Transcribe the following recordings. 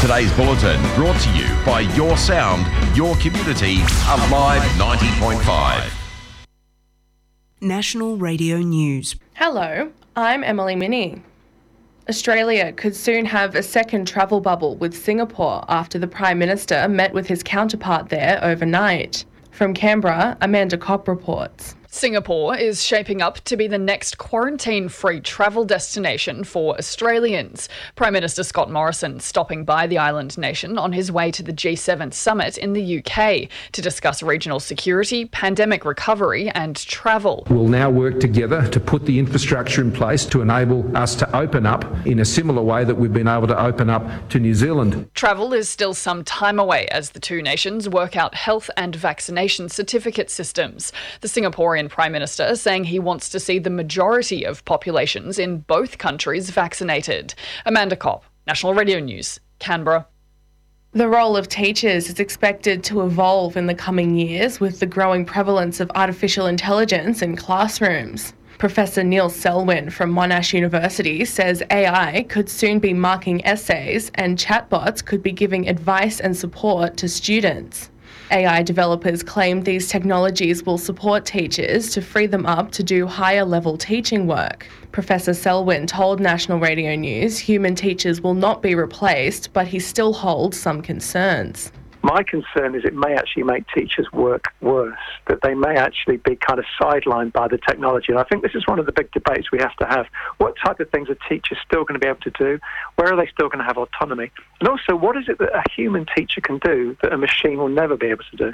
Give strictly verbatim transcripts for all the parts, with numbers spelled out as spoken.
Today's bulletin brought to you by Your Sound, Your Community, Alive ninety point five. National Radio News. Hello, I'm Emily Minnie. Australia could soon have a second travel bubble with Singapore after the Prime Minister met with his counterpart there overnight. From Canberra, Amanda Kopp reports. Singapore is shaping up to be the next quarantine-free travel destination for Australians. Prime Minister Scott Morrison stopping by the island nation on his way to the G seven summit in the U K to discuss regional security, pandemic recovery and travel. We'll now work together to put the infrastructure in place to enable us to open up in a similar way that we've been able to open up to New Zealand. Travel is still some time away as the two nations work out health and vaccination certificate systems. The Singaporean Prime Minister saying he wants to see the majority of populations in both countries vaccinated. Amanda Kopp, National Radio News, Canberra. The role of teachers is expected to evolve in the coming years with the growing prevalence of artificial intelligence in classrooms. Professor Neil Selwyn from Monash University says A I could soon be marking essays and chatbots could be giving advice and support to students. A I developers claim these technologies will support teachers to free them up to do higher level teaching work. Professor Selwyn told National Radio News human teachers will not be replaced, but he still holds some concerns. My concern is it may actually make teachers work worse, that they may actually be kind of sidelined by the technology. And I think this is one of the big debates we have to have. What type of things are teachers still going to be able to do? Where are they still going to have autonomy? And also, what is it that a human teacher can do that a machine will never be able to do?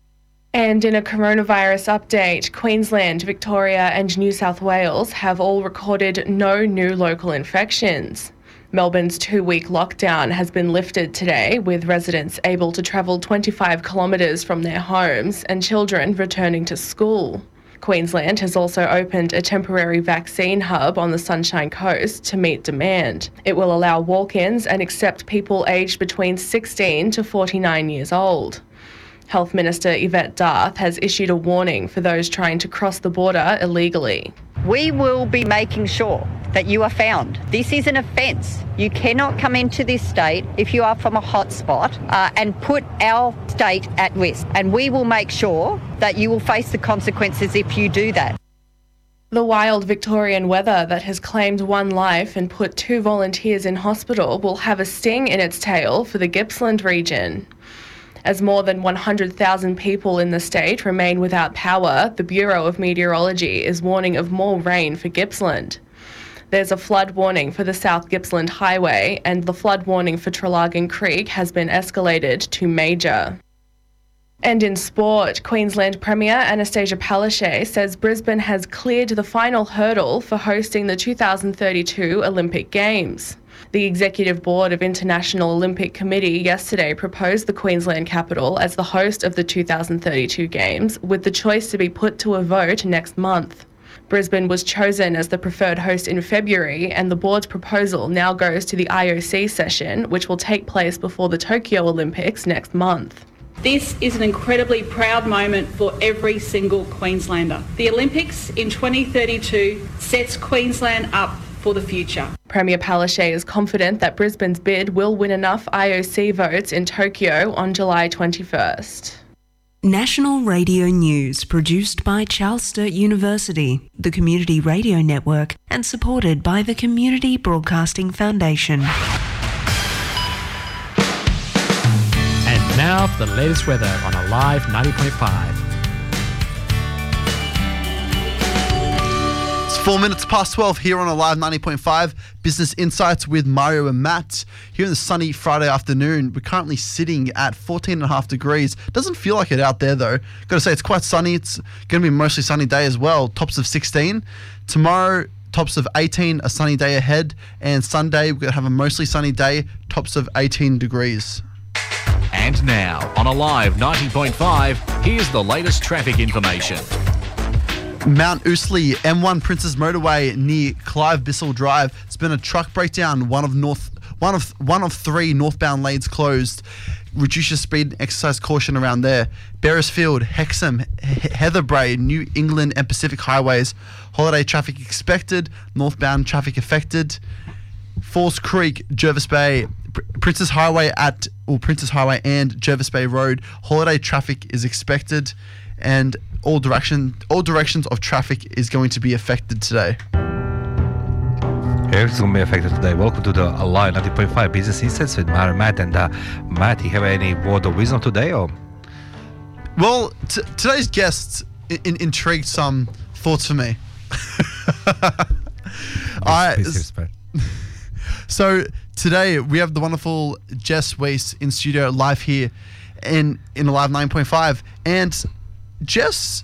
And in a coronavirus update, Queensland, Victoria and New South Wales have all recorded no new local infections. Melbourne's two-week lockdown has been lifted today, with residents able to travel twenty-five kilometres from their homes and children returning to school. Queensland has also opened a temporary vaccine hub on the Sunshine Coast to meet demand. It will allow walk-ins and accept people aged between sixteen to forty-nine years old. Health Minister Yvette D'Arth has issued a warning for those trying to cross the border illegally. We will be making sure that you are found. This is an offence. You cannot come into this state if you are from a hotspot uh, and put our state at risk. And we will make sure that you will face the consequences if you do that. The wild Victorian weather that has claimed one life and put two volunteers in hospital will have a sting in its tail for the Gippsland region. As more than one hundred thousand people in the state remain without power, the Bureau of Meteorology is warning of more rain for Gippsland. There's a flood warning for the South Gippsland Highway, and the flood warning for Traralgon Creek has been escalated to major. And in sport, Queensland Premier Anastasia Palaszczuk says Brisbane has cleared the final hurdle for hosting the two thousand thirty-two Olympic Games. The Executive Board of International Olympic Committee yesterday proposed the Queensland capital as the host of the two thousand thirty-two Games, with the choice to be put to a vote next month. Brisbane was chosen as the preferred host in February, and the board's proposal now goes to the I O C session, which will take place before the Tokyo Olympics next month. This is an incredibly proud moment for every single Queenslander. The Olympics in twenty thirty-two sets Queensland up for the future. Premier Palaszczuk is confident that Brisbane's bid will win enough I O C votes in Tokyo on July twenty-first. National Radio News, produced by Charles Sturt University, the Community Radio Network, and supported by the Community Broadcasting Foundation. And now for the latest weather on Alive ninety point five. Four minutes past twelve here on Alive ninety point five. Business Insights with Mario and Matt. Here on the sunny Friday afternoon, we're currently sitting at fourteen and a half degrees. Doesn't feel like it out there though. Got to say, it's quite sunny. It's going to be a mostly sunny day as well. Tops of sixteen. Tomorrow, tops of eighteen, a sunny day ahead. And Sunday, we're going to have a mostly sunny day, tops of eighteen degrees. And now, on Alive ninety point five, here's the latest traffic information. Mount Ousley, M one Princes Motorway near Clive Bissell Drive. It's been a truck breakdown. One of north, one of one of three northbound lanes closed. Reduce your speed and exercise caution around there. Beresfield, Hexham, He- Heatherbrae, New England and Pacific Highways. Holiday traffic expected. Northbound traffic affected. Falls Creek, Jervis Bay, Princess Highway at or Princess Highway and Jervis Bay Road, holiday traffic is expected, and all direction all directions of traffic is going to be affected today. Everything's going to be affected today. Welcome to the Alive ninety point five Business Insights with Matt and Matt. And uh, Matt, you have any word of wisdom today? Or Well, t- today's guest in- in- intrigued some thoughts for me. I, so today we have the wonderful Jess Weiss in studio live here in, in Alive nine point five. And Jess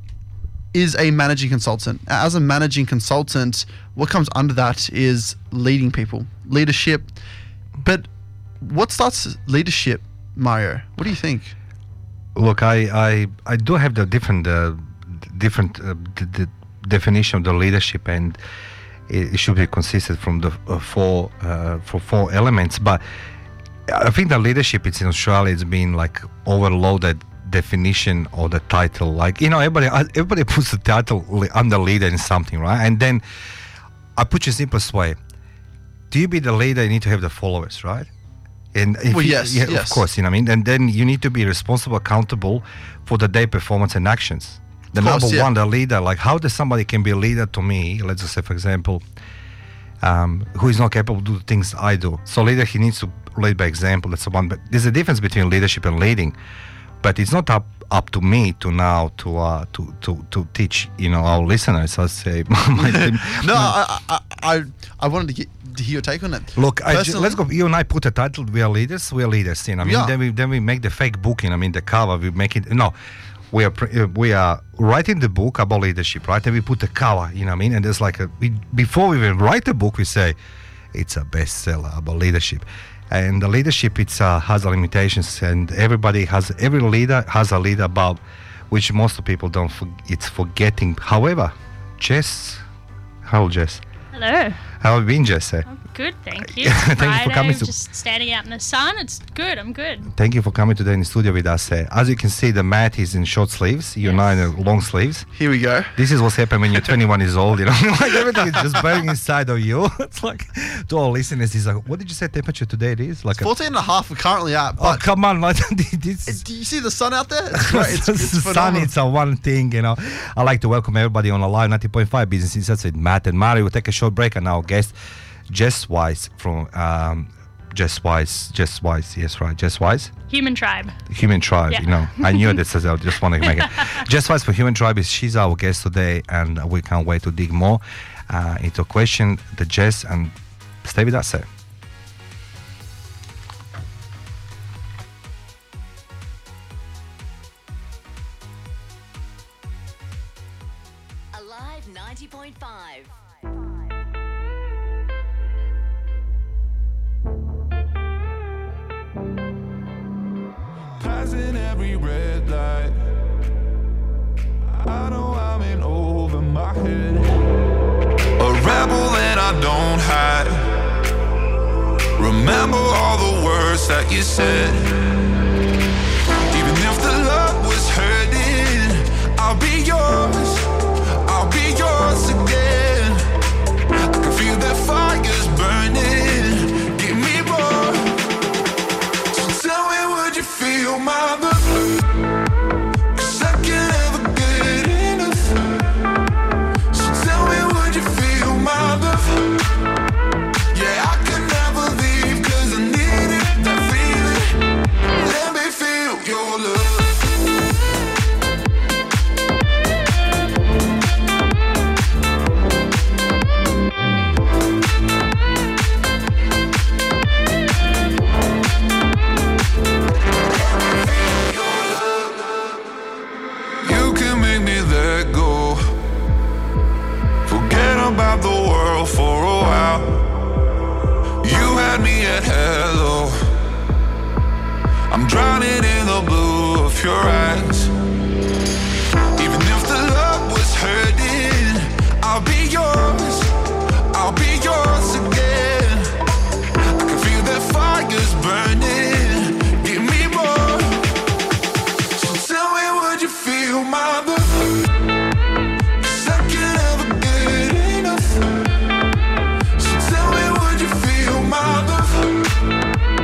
is a managing consultant. As a managing consultant, what comes under that is leading people, leadership. But what starts leadership, Mario? What do you think? Look, I I, I do have the different uh, different uh, d- d- definition of the leadership, and it, it should be consistent from the uh, four uh, for four elements. But I think the leadership, it's in Australia, it's been like overloaded definition or the title. Like, you know, everybody everybody puts the title under leader in something, right? And then I put you simplest way: do you be the leader? You need to have the followers, right? And if well, you, yes, yeah, yes, of course, you know what I mean. And then you need to be responsible, accountable for the day performance and actions. The course, number yeah. one, the leader. Like, how does somebody can be a leader to me? Let's just say, for example, um, who is not capable to do the things I do. So leader, he needs to lead by example. That's the one. But there's a difference between leadership and leading. But it's not up up to me to now to uh, to, to to teach, you know, our listeners. I'll say my team. No, I, I I I wanted to get to hear your take on it. Look, I ju- let's go. You and I put a title. We are leaders. We are leaders. You know, I mean, Yeah. then we then we make the fake book. You know, I mean, the cover. We make it. No, we are pr- uh, we are writing the book about leadership, right? And we put the cover. You know, what I mean, and there's like a we, before we even write the book, we say it's a bestseller about leadership. And the leadership, it's uh, has limitations, and everybody has every leader has a leader above, which most of people don't. For, it's forgetting. However, Jess, how Jess? Hello. How have you been, Jess? Eh? I'm good, thank you. Thank you for Friday, coming to- just standing out in the sun. It's good. I'm good. Thank you for coming today in the studio with us. Uh, as you can see, the mat is in short sleeves. You and I in uh, long sleeves. Here we go. This is what's happened when you're twenty-one years old. You know, like everything is just burning inside of you. It's like to all listeners, it's like, what did you say temperature today? It is like It's fourteen and a half we're currently at. Oh But come on! Like, this, do you see the sun out there? It's great. It's, it's the sun, phenomenal. it's a one thing, you know. I'd like to welcome everybody on Alive ninety point five Business Insights with Matt and Mario. We'll take a short break, and our guest, Jess Weiss from um, Jess Weiss, Jess Weiss, yes, right, Jess Weiss. Human Tribe. Human Tribe, Yeah. you know. I knew this, so I just want to make it. Jess Weiss for Human Tribe is she's our guest today, and we can't wait to dig more uh, into question the Jess, and stay with us, sir. Alive ninety point five. Passing every red light, I know I'm in over my head. A rebel and I don't hide. Remember all the words that you said. Even if the love was hurting, I'll be yours, I'll be yours again. I can feel that fire's burning, give me more. So tell me, would you feel my love? 'Cause I can't ever get enough. So tell me, would you feel my love? Yeah, I can never leave 'cause I need it, that feeling. Let me feel your love. You can make me let go. Forget about the world for a while. You had me at hello. I'm drowning in the blue of your eyes. Even if the love was hurting, I'll be yours, I'll be yours again. I can feel that fire's burning, give me more. So tell me, would you feel my love? 'Cause I can't ever get enough. So tell me, would you feel my love?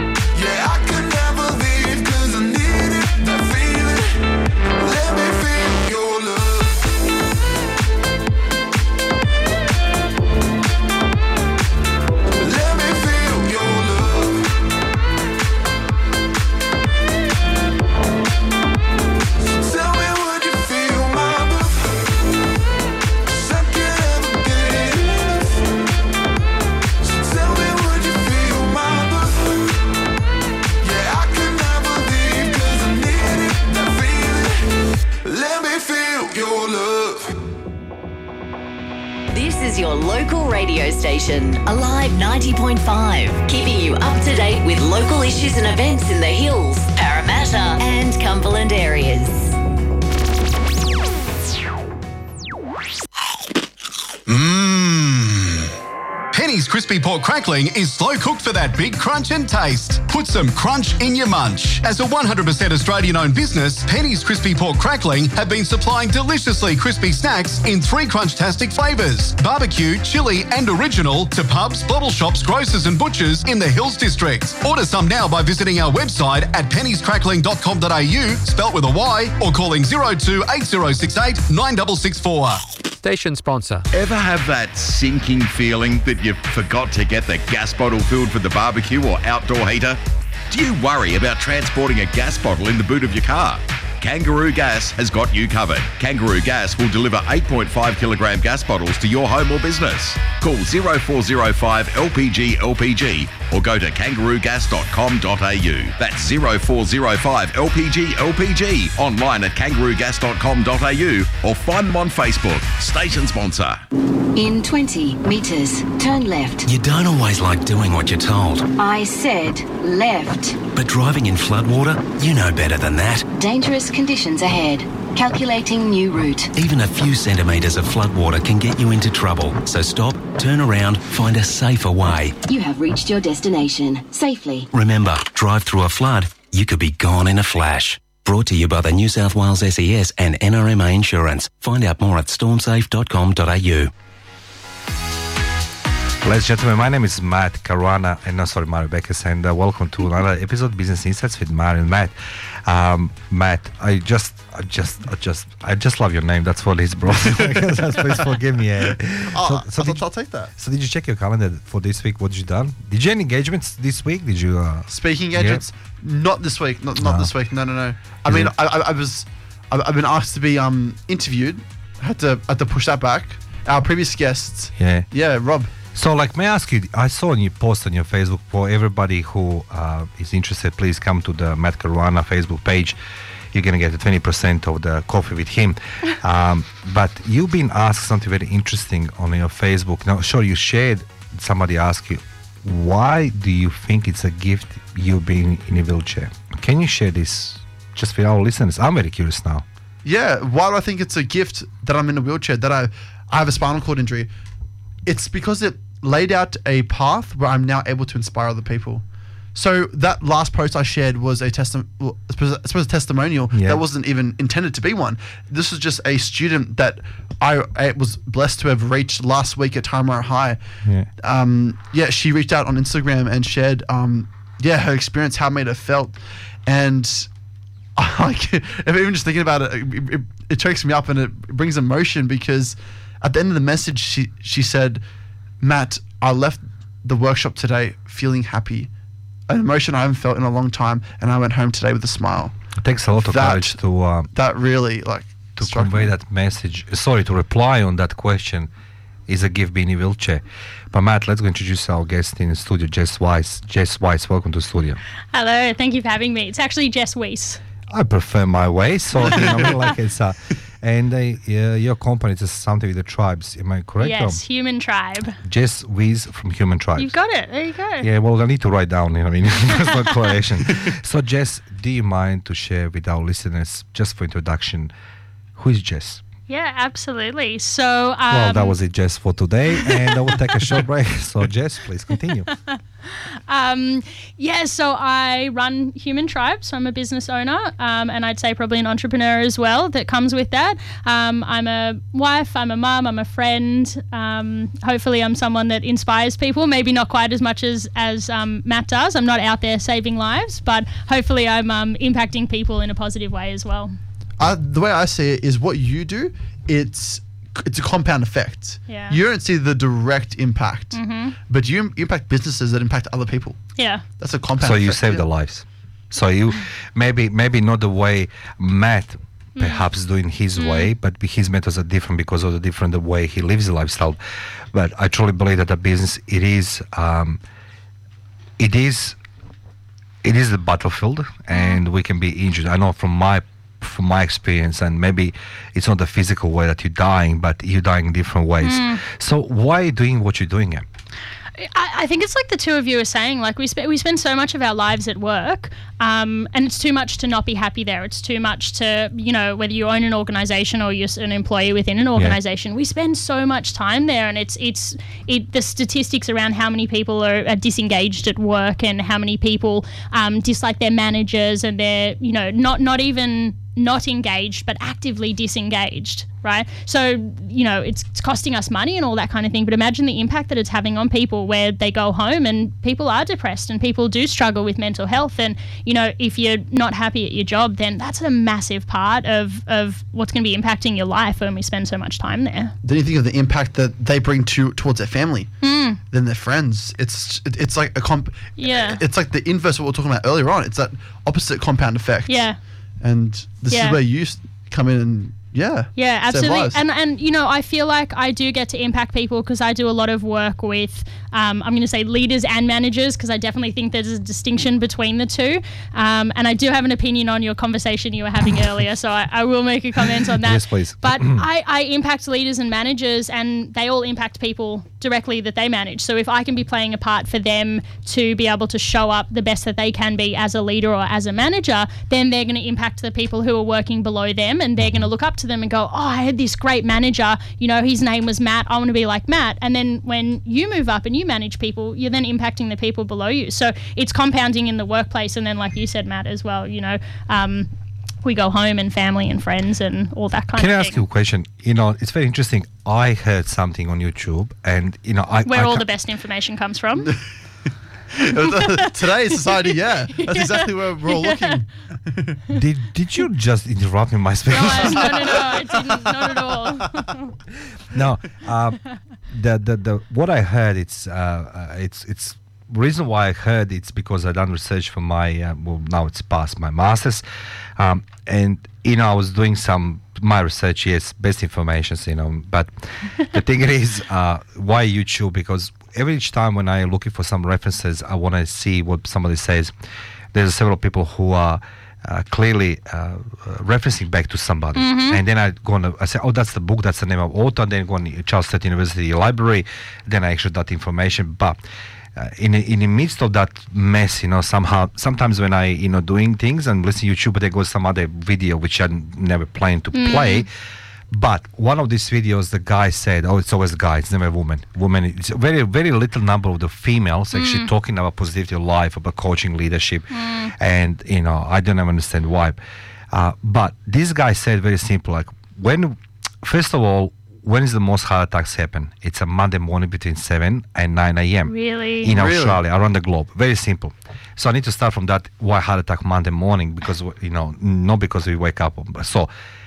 your local radio station, Alive ninety point five, keeping you up to date with local issues and events in the Hills, Parramatta and Cumberland areas. Mmm. Penny's Crispy Pork Crackling is slow cooked for that big crunch and taste. Put some crunch in your munch. As a one hundred percent Australian-owned business, Penny's Crispy Pork Crackling have been supplying deliciously crispy snacks in three crunch-tastic flavours: barbecue, chili and original to pubs, bottle shops, grocers and butchers in the Hills District. Order some now by visiting our website at pennies crackling dot com dot a u, spelt with a Y, or calling zero two eight zero six eight nine six six four. Station sponsor. Ever have that sinking feeling that you forgot to get the gas bottle filled for the barbecue or outdoor heater? Do you worry about transporting a gas bottle in the boot of your car? Kangaroo Gas has got you covered. Kangaroo Gas will deliver eight point five kilogram gas bottles to your home or business. Call zero four zero five L P G L P G or go to kangaroo gas dot com dot a u. That's zero four zero five L P G L P G, online at kangaroo gas dot com dot a u or find them on Facebook. Station sponsor. In twenty metres, turn left. You don't always like doing what you're told. I said left. But driving in floodwater, you know better than that. Dangerous conditions ahead. Calculating new route. Even a few centimetres of floodwater can get you into trouble. So stop, turn around, find a safer way. You have reached your destination safely. Remember, drive through a flood, you could be gone in a flash. Brought to you by the New South Wales S E S and N R M A Insurance. Find out more at storm safe dot com dot a u. Ladies and gentlemen, my name is Matt Caruana, and no, sorry, Mario Beckes, and uh, welcome to another episode of Business Insights with Mario and Matt. Um, Matt, I just, I just, I just, I just love your name. That's what it is, bro. Please forgive me. Eh? Oh, so, so I'll, did, I'll take that. So did you check your calendar for this week? What did you done? Did you have any engagements this week? Did you? Uh, Speaking engagements? Yeah? Not this week. Not not No. this week. No, no, no. I Is mean, it- I, I, I was, I, I've been asked to be um interviewed. I had to, I had to push that back. Our previous guests. Yeah. Yeah, Rob. So, like, may I ask you, I saw you post on your Facebook, for everybody who uh, is interested, please come to the Matt Caruana Facebook page. You're going to get twenty percent of the coffee with him. Um, but you've been asked something very interesting on your Facebook. Now, sure, you shared, somebody asked you, why do you think it's a gift you being in a wheelchair? Can you share this just for our listeners? I'm very curious now. Yeah, why do I think it's a gift that I'm in a wheelchair, that I, I have a spinal cord injury? It's because it laid out a path where I'm now able to inspire other people. So that last post I shared was a testi- well, I suppose, I suppose a testimonial Yeah. that wasn't even intended to be one. This was just a student that I, I was blessed to have reached last week at Taramara High. Yeah. Um, yeah, she reached out on Instagram and shared, um, yeah, her experience, how it made her felt, and like, even just thinking about it, it, it, it chokes me up and it brings emotion, because at the end of the message, she she said, Matt, I left the workshop today feeling happy, an emotion I haven't felt in a long time, and I went home today with a smile. It takes a lot of That- courage to uh, That really, like, to struck convey me. that message. Sorry, to reply on that question, is a gift being in a wheelchair. But Matt, let's go introduce our guest in the studio, Jess Weiss. Jess Weiss, welcome to the studio. Hello, thank you for having me. It's actually Jess Weiss. I prefer my way, so you know, I mean, like it's uh, and uh, yeah, your company is something with the tribes. Am I correct? Yes, Um, Human Tribe. Jess Weiss from Human Tribes. You've got it. There you go. Yeah, well, I need to write down. You know, I mean, there's no correlation. So, Jess, do you mind to share with our listeners, just for introduction, who is Jess? Yeah, absolutely. So, um, well, that was it, Jess, for today, and I will take a short break. So, Jess, please continue. Um, yeah, so I run Human Tribe, so I'm a business owner, um, and I'd say probably an entrepreneur as well that comes with that. Um, I'm a wife, I'm a mum, I'm a friend. Um, hopefully I'm someone that inspires people, maybe not quite as much as, as um, Matt does. I'm not out there saving lives, but hopefully I'm um, impacting people in a positive way as well. I, the way I see it is, what you do, it's it's a compound effect. Yeah. You don't see the direct impact, Mhm. but you im- impact businesses that impact other people. Yeah. That's a compound So effect. you save yeah. the lives. So you maybe maybe not the way Matt perhaps doing his Mm. way, but his methods are different because of the different way he lives the lifestyle. But I truly believe that the business it is um, it is it is the battlefield, and we can be injured. I know from my from my experience, and maybe it's not the physical way that you're dying, but you're dying in different ways. Mm. So why are you doing what you're doing? Em? I, I think it's like the two of you are saying, like we spend we spend so much of our lives at work, um, and it's too much to not be happy there. It's too much to, you know, whether you own an organisation or you're an employee within an organisation, yeah. we spend so much time there, and it's it's it, the statistics around how many people are, are disengaged at work and how many people um, dislike their managers, and they're, you know, not not even not engaged but actively disengaged, right? So, you know, it's, it's costing us money and all that kind of thing, but imagine the impact that it's having on people where they go home and people are depressed and people do struggle with mental health, and, you know, if you're not happy at your job, then that's a massive part of, of what's going to be impacting your life when we spend so much time there. Then you think of the impact that they bring to towards their family, mm. then their friends. It's it's like a comp. Yeah. It's like the inverse of what we were talking about earlier on. It's that opposite compound effect. Yeah. And this Yeah. is where you come in and yeah. Yeah, save absolutely. lives. And, and, you know, I feel like I do get to impact people because I do a lot of work with, um, I'm going to say leaders and managers, because I definitely think there's a distinction between the two. Um, and I do have an opinion on your conversation you were having earlier, so I, I will make a comment on that. Yes, please. But I, I impact leaders and managers, and they all impact people directly that they manage. So if I can be playing a part for them to be able to show up the best that they can be as a leader or as a manager, then they're going to impact the people who are working below them, and they're going to look up to them and go, oh, I had this great manager, you know, his name was Matt, I want to be like Matt. And then when you move up and you manage people, you're then impacting the people below you. So it's compounding in the workplace, and then like you said, Matt, as well, you know, um, we go home and family and friends and all that kind Can of I thing. ask you a question? You know, it's very interesting. I heard something on YouTube, and, you know, I... Where I all ca- the best information comes from. Today's society, yeah. That's Yeah. exactly where we're all looking. Did did you just interrupt me in my speech? No, I- no, no, no, I didn't, not at all. No, uh, the, the the what I heard, it's uh, uh, it's it's reason why I heard it's because I done research for my uh, well, now it's past my masters, um, and you know I was doing some my research, yes, best informations, you know, but the thing is, uh, why YouTube? Because every each time when I looking for some references, I want to see what somebody says. There's several people who are uh, clearly uh, referencing back to somebody, Mhm. and then I go on. I say, oh, that's the book, that's the name of author. And then go on the Charles Sturt University Library. Then I actually that information, but. Uh, in in the midst of that mess, you know, somehow sometimes when I you know doing things and listening to YouTube, there goes some other video which I never planned to Mm. play. But one of these videos, the guy said, "Oh, it's always a guy. It's never a woman. Woman. It's a very very little number of the females actually Mm. talking about positivity of life, about coaching, leadership, Mm. and you know, I don't ever understand why. Uh, but this guy said very simple, like when, first of all, when is the most heart attacks happen? It's a Monday morning between seven and nine a.m. Really? in Really? Australia, around the globe. Very simple. So I need to start from that. Why heart attack Monday morning? Because you know, not because we wake up. So,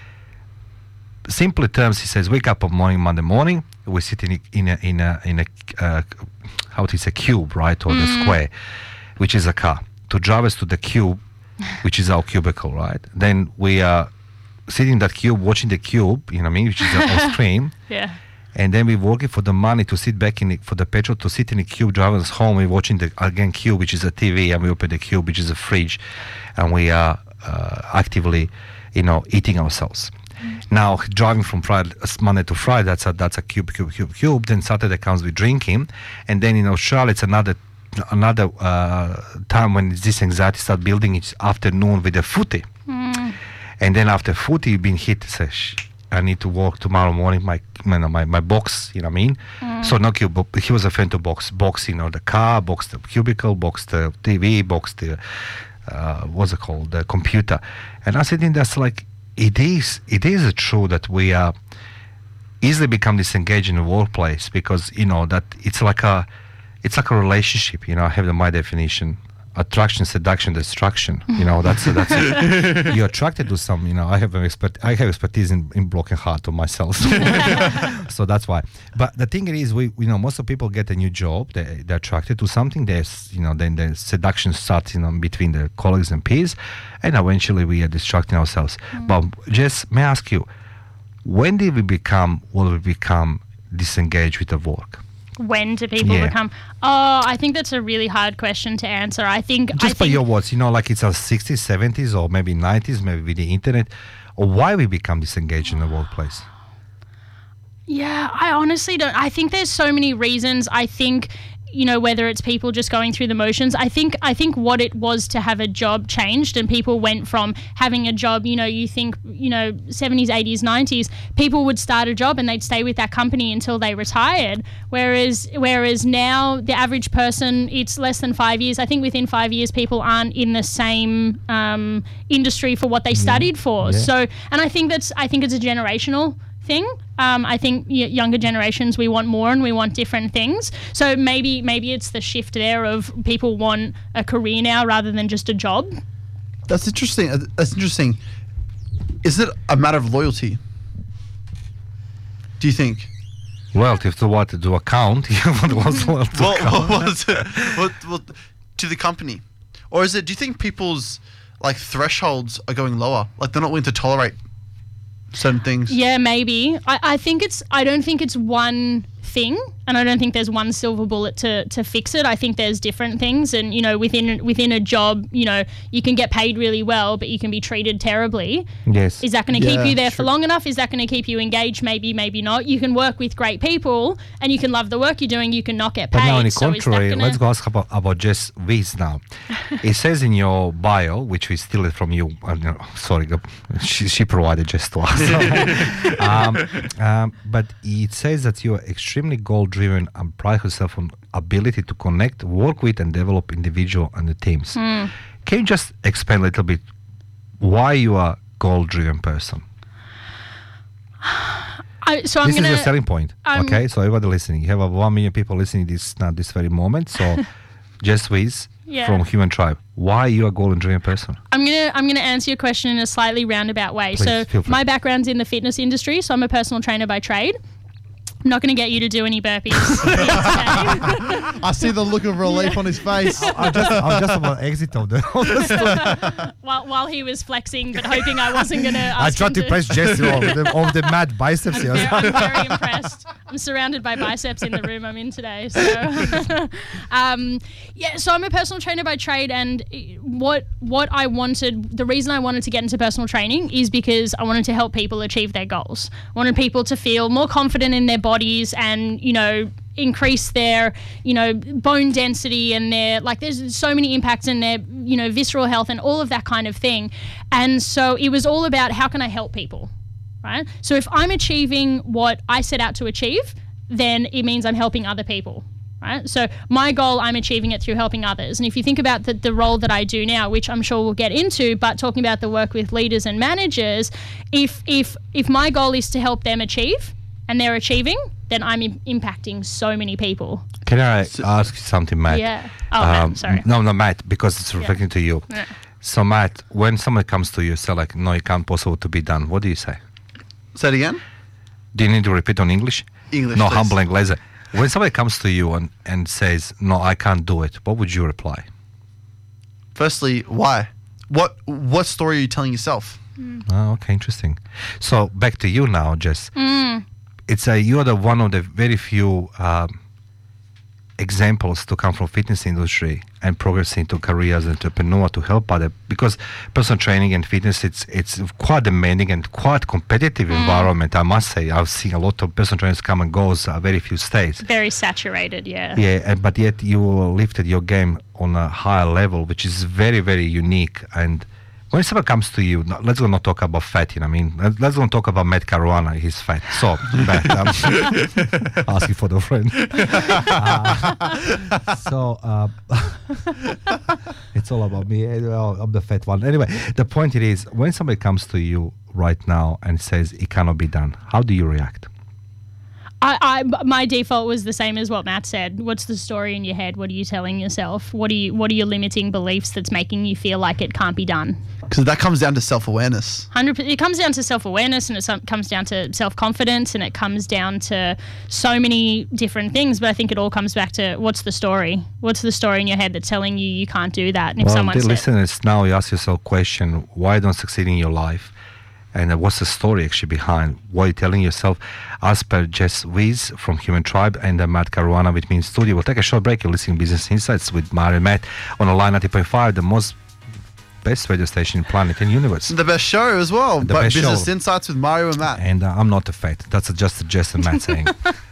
simply terms, he says, wake up on morning Monday morning. We sit in a, in a in a in a uh, how to say cube, right, or the Mm. square, which is a car. To drive us to the cube, which is our cubicle, right? Then we are sitting in that cube, watching the cube, you know what I mean, which is our screen. Yeah. And then we're working for the money to sit back in the, for the petrol to sit in the cube, driving us home. We're watching the again cube, which is a T V, and we open the cube, which is a fridge, and we are uh, actively, you know, eating ourselves. Now driving from Friday, Monday to Friday, that's a that's a cube, cube, cube, cube. Then Saturday comes with drinking, and then in Australia it's another another uh, time when this anxiety start building. It's afternoon with the footy. Mm. And then after footy, you've been hit. Say, "Shh, I need to work tomorrow morning. My, you know, my, my box. You know what I mean? Mm. So not cube. But he was a friend to box. Box, you know, the car. Box the cubicle. Box the T V. Box the uh, what's it called? The computer. And I said, "In that's like it is. It is true that we are easily become disengaged in the workplace because you know that it's like a it's like a relationship. You know, I have the my definition." Attraction, seduction, destruction. You know, that's that's it. You're attracted to some. You know, I have an expert. I have expertise in, in broken heart to myself, so, so that's why. But the thing is, we you know most of people get a new job. They they're attracted to something. There's you know then the seduction starts you know between the colleagues and peers, and eventually we are distracting ourselves. Mm. But Jess, may I ask you, when did we become? Will we become disengaged with the work? When do people Yeah. become? Oh, I think that's a really hard question to answer. I think I Just by think, your words, you know, like it's our sixties, seventies, or maybe nineties, maybe with the internet, or why we become disengaged in the workplace? Yeah, I honestly don't. I think there's so many reasons. I think, you know, whether it's people just going through the motions. I think I think what it was to have a job changed, and people went from having a job, you know, you think, you know, seventies, eighties, nineties, people would start a job and they'd stay with that company until they retired. Whereas whereas now the average person, it's less than five years. I think within five years people aren't in the same um, industry for what they studied for. Yeah. So, and I think that's I think it's a generational thing. Um, I think y- younger generations, we want more and we want different things. So maybe maybe it's the shift there of people want a career now rather than just a job. That's interesting. Uh, That's interesting. Is it a matter of loyalty? Do you think? Loyalty to what? To account? What was loyalty to Well, account? what is it? What, what, to the company, or is it? Do you think people's like thresholds are going lower? Like they're not willing to tolerate certain things. Yeah, maybe. I, I think it's, I don't think it's one thing, and I don't think there's one silver bullet to, to fix it. I think there's different things, and, you know, within within a job, you know, you can get paid really well, but you can be treated terribly. Yes. Is that going to Yeah, keep you there for true. long enough? Is that going to keep you engaged? Maybe, maybe not. You can work with great people, and you can love the work you're doing. You can not get paid. But now, on the So is that contrary, gonna- let's go ask about, about Jess Weiss now. It says in your bio, which we steal it from you, uh, no, sorry, go- she, she provided Jess to us. um, um, but it says that you are extremely goal-driven and pride yourself on ability to connect, work with, and develop individual and the teams. Hmm. Can you just explain a little bit why you are a goal-driven person? I, so I'm this gonna, is your selling point, I'm- okay? So everybody listening, you have a one million people listening this now this very moment. So, Jess Weiss Yeah. from Human Tribe, why you a goal-driven person? I'm gonna I'm gonna answer your question in a slightly roundabout way. Please, so feel free. my background's in the fitness industry, so I'm a personal trainer by trade. I'm not going to get you to do any burpees. I see the look of relief on his face. I'm just, I'm just about exit of the. while, while he was flexing, but hoping I wasn't going to ask I tried him to press Jesse of the, of the mad biceps here. I'm very impressed. I'm surrounded by biceps in the room I'm in today. So, um, yeah. So I'm a personal trainer by trade, and what what I wanted, the reason I wanted to get into personal training is because I wanted to help people achieve their goals. I wanted people to feel more confident in their bodies, and, you know, increase their, you know, bone density, and their, like, there's so many impacts in their, you know, visceral health and all of that kind of thing. And so it was all about, how can I help people? Right? So if I'm achieving what I set out to achieve, then it means I'm helping other people, right? So my goal, I'm achieving it through helping others. And if you think about the, the role that I do now, which I'm sure we'll get into, but talking about the work with leaders and managers, if if if my goal is to help them achieve and they're achieving, then I'm im- impacting so many people. Can I ask you something, Matt? Yeah. Oh, Matt, sorry. No, no, Matt, because it's reflecting to you. Yeah. So, Matt, when someone comes to you, say like, no, it can't possible to be done, what do you say? Say it again? Do you need to repeat on English? English, No, please. humble English. When somebody comes to you and, and says, no, I can't do it, what would you reply? Firstly, why? What what story are you telling yourself? Oh, okay, interesting. So, back to you now, Jess. Mm. It's a, you're the one of the very few um, examples to come from fitness industry and progress into career as an entrepreneur to help other, because personal training and fitness, it's it's quite demanding and quite competitive environment, I must say. I've seen a lot of personal trainers come and go, uh, very few stays. Very saturated, yeah. Yeah, and, but yet you lifted your game on a higher level, which is very, very unique. And when someone comes to you, no, let's go not talk about fat, you know what I mean? Let- Let's not talk about Matt Caruana, he's fat. So, Matt, I'm asking for the friend. Uh, so, uh, it's all about me. eh, well, I'm the fat one. Anyway, the point it is, when somebody comes to you right now and says it cannot be done, how do you react? I, I, my default was the same as what Matt said. What's the story in your head? What are you telling yourself? What are you, what are your limiting beliefs that's making you feel like it can't be done? Because that comes down to self-awareness. one hundred percent It comes down to self-awareness, and it some- comes down to self-confidence, and it comes down to so many different things. But I think it all comes back to, what's the story? What's the story in your head that's telling you you can't do that? And if Well, someone the said, listeners, now you ask yourself a question, why don't succeed in your life? and uh, what's the story actually behind what you're telling yourself. As per Jess Weiss from Human Tribe and uh, Matt Caruana with me in studio. We'll take a short break. You're listening to Business Insights with Mario and Matt on Alive ninety point five, the most best radio station in planet and universe. The best show as well. The but best Business show. Insights with Mario and Matt. And uh, I'm not a fat. That's just Jess and Matt saying.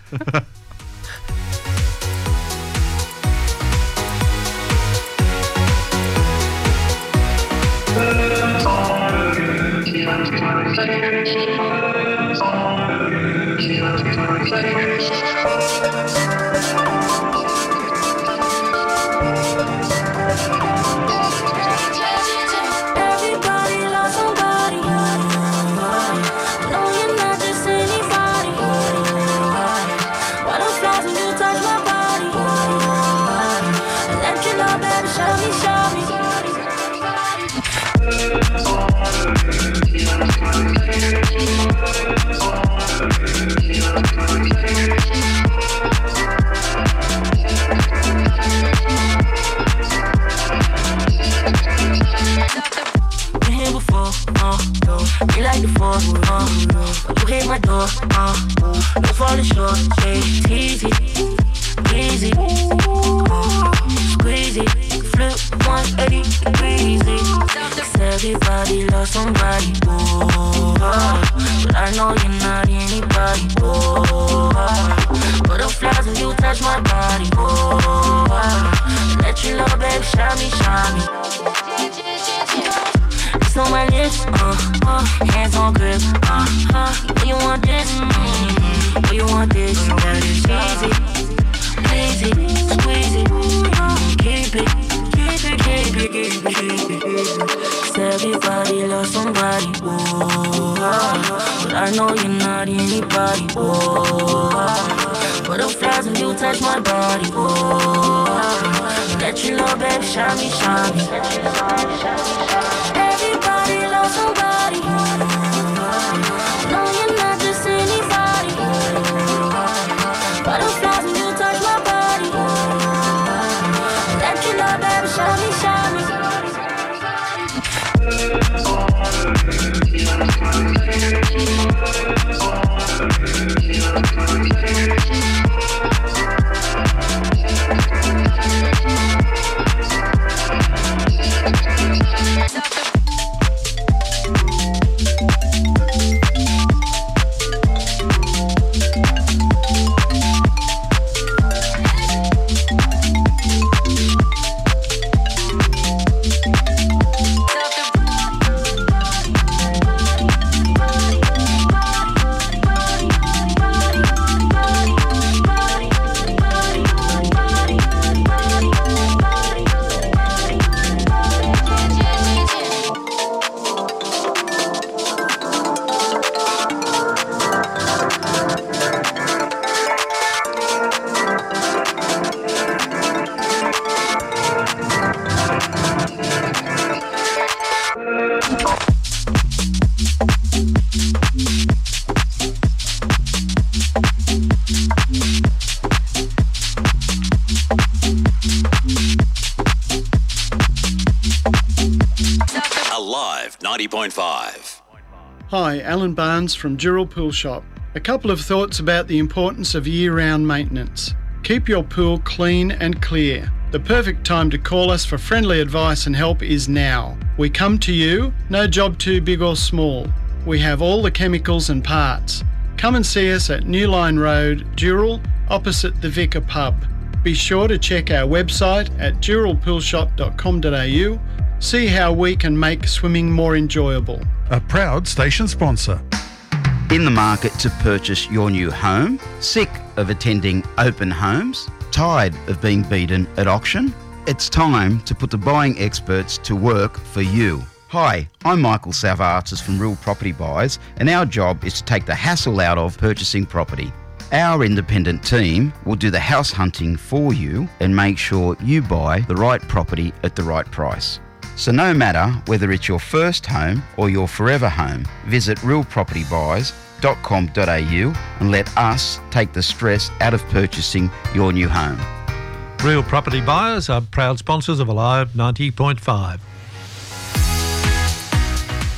Everybody loves somebody. No, you're not just anybody. Butterflies when you touch my body. Let you know, baby, show me, show me. Been here before, uh, you like the force, uh, but you hit my door, uh, no falling short, yeah, it's easy, easy, uh, squeeze it, flip one eighty degrees, everybody loves somebody, oh, but I know you're not anybody, oh, butterflies when you touch my body, oh, let you know, baby, shine me, shine me. It's on my lips, uh, uh, hands on grip, uh, uh, you want this, mm, you want this, easy, easy, squeeze it, keep it, keep it, keep it, keep it, keep it, keep it. Everybody loves somebody, oh, but I know you're not anybody, oh, butterflies when you touch my body, oh, let you know, baby, shine me, shine me. Everybody loves somebody. No, you're not just anybody. Butterflies when you touch my body. Let you know, baby, show me, show me. ninety point five. Hi, Alan Barnes from Dural Pool Shop. A couple of thoughts about the importance of year-round maintenance. Keep your pool clean and clear. The perfect time to call us for friendly advice and help is now. We come to you, no job too big or small. We have all the chemicals and parts. Come and see us at New Line Road, Dural, opposite the Vicar Pub. Be sure to check our website at dural pool shop dot com dot a u. See how we can make swimming more enjoyable. A proud station sponsor. In the market to purchase your new home? Sick of attending open homes? Tired of being beaten at auction? It's time to put the buying experts to work for you. Hi, I'm Michael Salvartis from Real Property Buyers, and our job is to take the hassle out of purchasing property. Our independent team will do the house hunting for you and make sure you buy the right property at the right price. So no matter whether it's your first home or your forever home, visit real property buyers dot com dot a u and let us take the stress out of purchasing your new home. Real Property Buyers are proud sponsors of Alive ninety point five.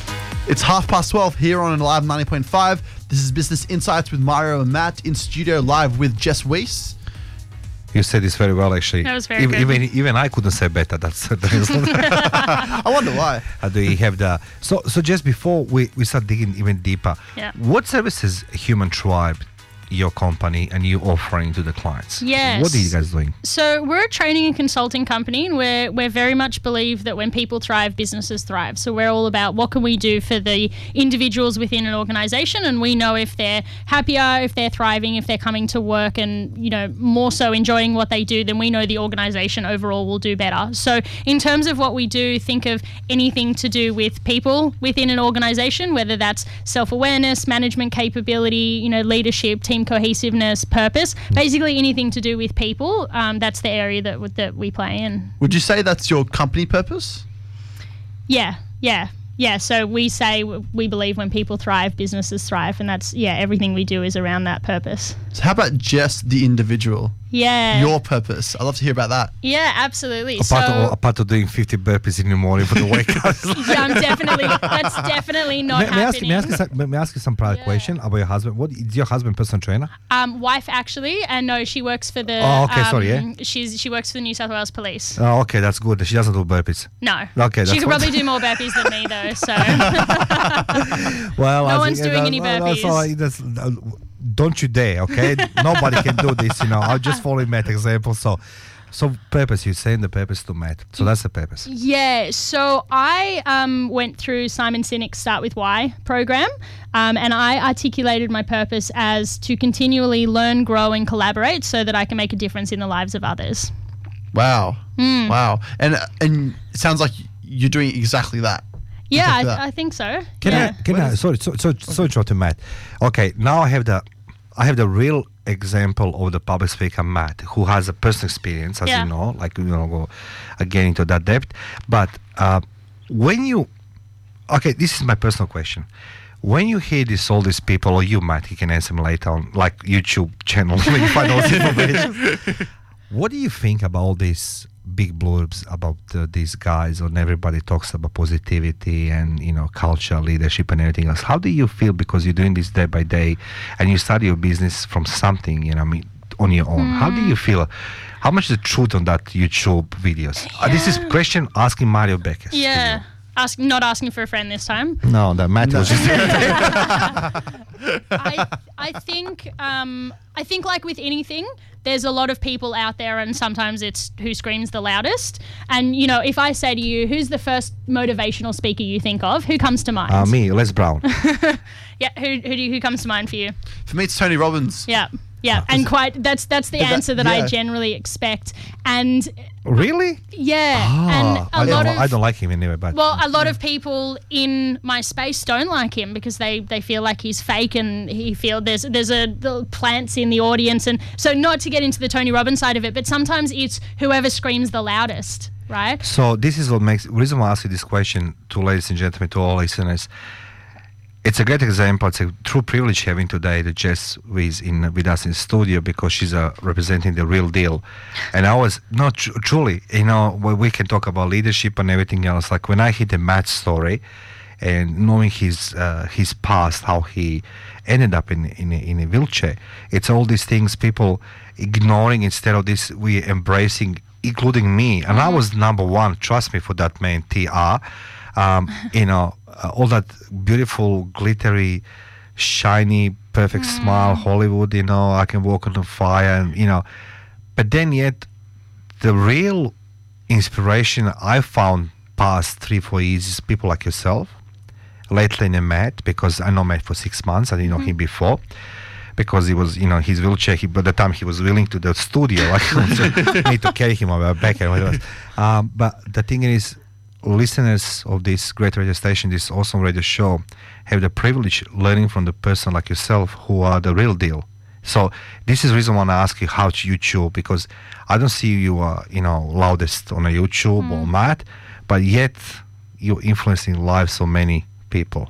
It's half past twelve here on Alive ninety point five. This is Business Insights with Mario and Matt in studio live with Jess Weiss. You said this very well, actually. That was very even, good. Even even I couldn't say better. That's the reason. I wonder why. How do you have the so so just before we, we start digging even deeper, Yeah. what services Human Tribe, your company, and you offering to the clients? Yes. What are you guys doing? So we're a training and consulting company, and we're we're very much believe that when people thrive, businesses thrive. So we're all about what can we do for the individuals within an organisation, and we know if they're happier, if they're thriving, if they're coming to work, and you know more so enjoying what they do, then we know the organisation overall will do better. So in terms of what we do, think of anything to do with people within an organisation, whether that's self-awareness, management capability, you know, leadership, team cohesiveness, purpose, basically anything to do with people. Um, that's the area that w- that we play in. Would you say that's your company purpose? Yeah, yeah, yeah. So we say w- we believe when people thrive, businesses thrive, and that's yeah, everything we do is around that purpose. So how about just the individual? Yeah. Your purpose. I'd love to hear about that. Yeah, absolutely. Apart, so of, apart of doing fifty burpees in the morning for the wake up. yeah, I'm definitely that's definitely not may, may, I ask, happening. may, I ask you some, may I ask you some private question about your husband? What is your husband personal trainer? Um, wife actually, and no, she works for the. Oh, okay, um, sorry, yeah. She's she works for the New South Wales Police. Oh, okay, that's good. She doesn't do burpees. No. Okay, that's she could what- probably do more burpees than me though. So. Well, No I one's think, doing uh, any well, that's burpees. all right, that's, uh, don't you dare, okay? Nobody can do this, you know. I'll just follow Matt's example. So, so purpose, you're saying the purpose to Matt. So that's the purpose. Yeah, so I um, went through Simon Sinek's Start With Why program, um, and I articulated my purpose as to continually learn, grow, and collaborate so that I can make a difference in the lives of others. Wow. Mm. Wow. And and it sounds like you're doing exactly that. Yeah, Exactly that. I, I think so. Can yeah. I? Can I? Sorry, so, so, sorry, to interrupt you, Matt. Okay, now I have the, I have the real example of the public speaker Matt, who has a personal experience, as Yeah. you know, like you know, go again into that depth. But uh, when you, okay, this is my personal question. When you hear this, all these people, or you, Matt, you can answer me later on, like YouTube channel, when you find all this information. What do you think about all these big blurbs about uh, these guys, and everybody talks about positivity and, you know, culture, leadership and everything else? How do you feel, because you're doing this day by day and you start your business from something, you know, I mean, on your own? How do you feel? How much is the truth on that YouTube videos? Uh, this is question asking Mario Beckes. to Yeah. Ask, not asking for a friend this time. you. No, that Matt was just... I, I think um, I think like with anything, there's a lot of people out there, and sometimes it's who screams the loudest. And you know, if I say to you, "Who's the first motivational speaker you think of?" Who comes to mind? Uh, me, Les Brown. Yeah, who who do you, who comes to mind for you? For me, it's Tony Robbins. Yeah, yeah, and quite that's that's the Is that- answer that I yeah. generally expect. And Really? yeah, Ah, and a I, lot don't, of I don't like him anyway, but... well, a lot of people in my space don't like him because they, they feel like he's fake, and he feel there's there's a the plants in the audience, and so not to get into the Tony Robbins side of it, but sometimes it's whoever screams the loudest, right? So this is what makes, the reason why I ask you this question to ladies and gentlemen, to all listeners. It's a great example. It's a true privilege having today the Jess with in with us in the studio, because she's uh, representing the real deal. And I was not tr- truly, you know, when we can talk about leadership and everything else. Like when I hear the Matt story, and knowing his uh, his past, how he ended up in in a, in a wheelchair. It's all these things people ignoring instead of this we embracing, including me. And I was number one. Trust me for that, man. T R. Um, you know. Uh, all that beautiful, glittery, shiny, perfect smile, Hollywood, you know, I can walk on the fire, and, you know. But then yet, the real inspiration I found past three, four years is people like yourself. Lately in Matt, because I know Matt for six months, I didn't know him before. Because he was, you know, his wheelchair, he, by the time he was willing to the studio, like, need to carry him on my back and whatever. Um, but the thing is, listeners of this great radio station, this awesome radio show, have the privilege learning from the person like yourself who are the real deal. So this is the reason why I ask you how to YouTube, because I don't see you are, you know, loudest on a YouTube mm. or Matt, but yet you're influencing lives of many people.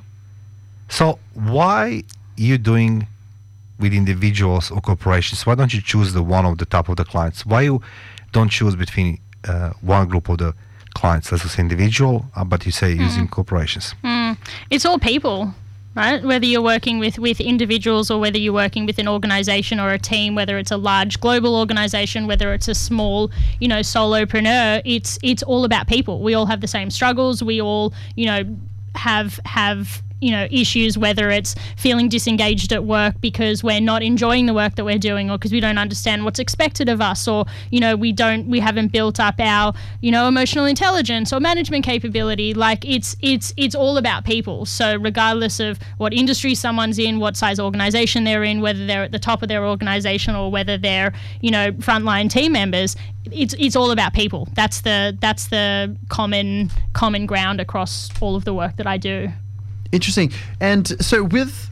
So why you doing with individuals or corporations? Why don't you choose the one of the top of the clients? Why you don't choose between uh, one group of the clients, let's say individual, uh, but you say using Mm. corporations? Mm. Mm. It's all people. Right? Whether you're working with, with individuals or whether you're working with an organisation or a team, whether it's a large global organisation, whether it's a small, you know, solopreneur, it's it's all about people. We all have the same struggles. We all, you know, have have you know issues, whether it's feeling disengaged at work because we're not enjoying the work that we're doing, or because we don't understand what's expected of us, or you know we don't we haven't built up our you know emotional intelligence or management capability. Like it's it's it's all about people. So regardless of what industry someone's in, what size organization they're in, whether they're at the top of their organization or whether they're you know frontline team members, it's it's all about people. That's the that's the common common ground across all of the work that I do. Interesting. And so with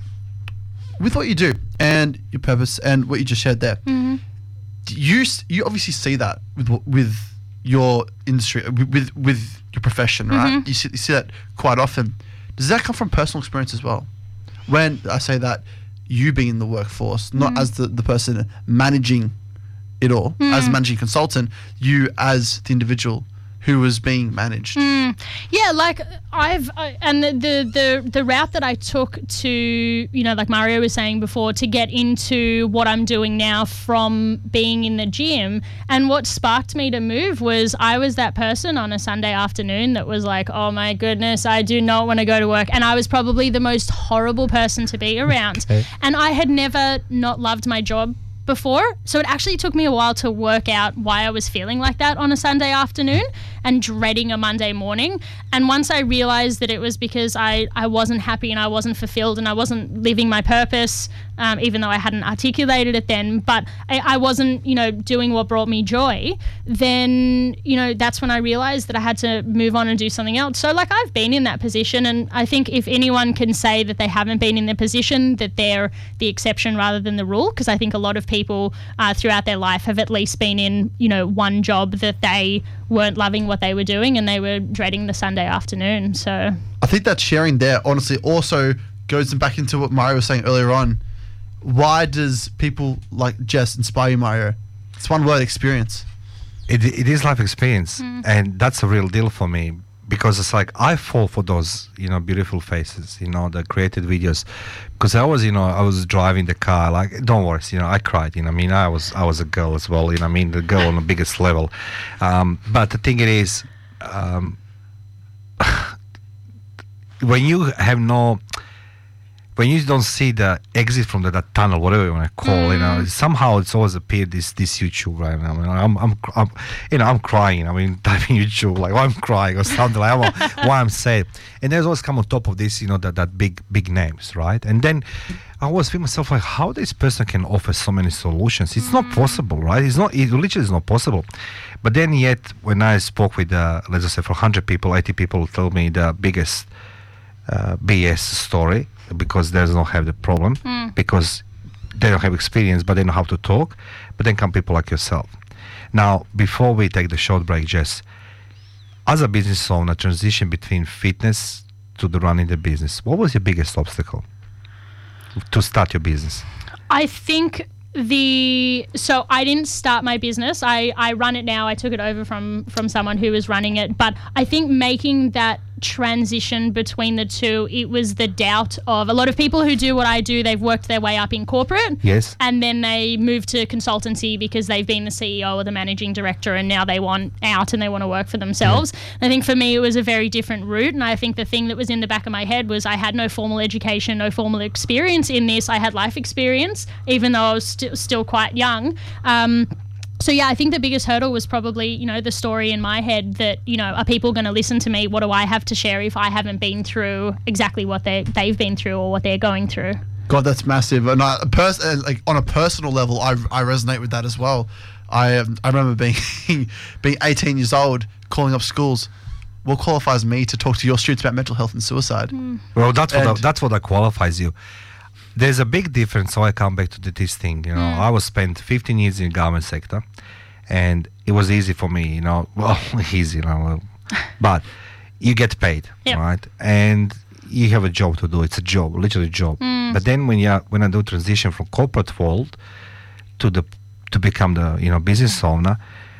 with what you do and your purpose and what you just shared there, mm-hmm. you s- you obviously see that with wh- with your industry, with with your profession, right? Mm-hmm. You see, you see that quite often. Does that come from personal experience as well? When I say that, you being in the workforce, not Mm-hmm. as the, the person managing it all, Mm. as a managing consultant, you as the individual who was being managed. Mm. Yeah, like I've I, and the, the the the route that I took to, you know, like Mario was saying before, to get into what I'm doing now from being in the gym, and what sparked me to move was I was that person on a Sunday afternoon that was like, oh my goodness, I do not want to go to work, and I was probably the most horrible person to be around. Okay. And I had never not loved my job before, so it actually took me a while to work out why I was feeling like that on a Sunday afternoon and dreading a Monday morning. And once I realized that it was because I, I wasn't happy and I wasn't fulfilled and I wasn't living my purpose, um, even though I hadn't articulated it then, but I, I wasn't, you know, doing what brought me joy, then, you know, that's when I realized that I had to move on and do something else. So like I've been in that position, and I think if anyone can say that they haven't been in the position, that they're the exception rather than the rule, because I think a lot of people uh, throughout their life have at least been in, you know, one job that they weren't loving what they were doing and they were dreading the Sunday afternoon. So I think that sharing there honestly also goes back into what Mario was saying earlier on. Why does people like Jess inspire you, Mario? It's one word: experience. It, it is life experience, Mm. and that's a real deal for me, because it's like I fall for those, you know, beautiful faces, you know, the created videos. Because I was, you know, I was driving the car, like, don't worry, you know, I cried, you know, I mean, I was, I was a girl as well, you know, I mean, the girl on the biggest level. Um, but the thing it is, um, when you have no, when you don't see the exit from the, that tunnel, whatever you want to call, Mm. you know, somehow it's always appeared this this YouTube right now. I mean, I'm, I'm, I'm, you know, I'm crying. I mean, typing YouTube like, oh, I'm crying or something like that. Why I'm sad. And there's always come on top of this, you know, that that big big names, right? And then I always feel myself like, how this person can offer so many solutions? It's not possible, right? It's not. It literally is not possible. But then yet, when I spoke with, uh, let's just say, for one hundred people, eighty people told me the biggest uh, B S story, because they don't have the problem, Mm. because they don't have experience, but they know how to talk. But then come people like yourself. Now, before we take the short break, Jess, as a business owner, transition between fitness to the running the business, what was your biggest obstacle to start your business? I think the so I didn't start my business. I, I run it now. I took it over from from someone who was running it. But I think making that transition between the two, it was the doubt of a lot of people who do what I do. They've worked their way up in corporate. Yes. And then they move to consultancy because they've been the C E O or the managing director, and now they want out and they want to work for themselves. I think for me it was a very different route, and I think the thing that was in the back of my head was I had no formal education, no formal experience in this. I had life experience, even though I was st- still quite young. Um, So yeah, I think the biggest hurdle was probably, you know, the story in my head that, you know, are people going to listen to me? What do I have to share if I haven't been through exactly what they they've been through or what they're going through? God, that's massive. And I, pers- uh, like on a personal level, I, I resonate with that as well. I um, I remember being being eighteen years old, calling up schools. What qualifies me to talk to your students about mental health and suicide? Mm. Well, that's what And- that, that's what that qualifies you. There's a big difference. So I come back to the, this thing. You know, Mm. I was spent fifteen years in the government sector, and it was easy for me. You know, well, easy. You know, but you get paid, Yep. right? And you have a job to do. It's a job, literally a job. Mm. But then when you when I do transition from corporate world to the to become the you know business owner,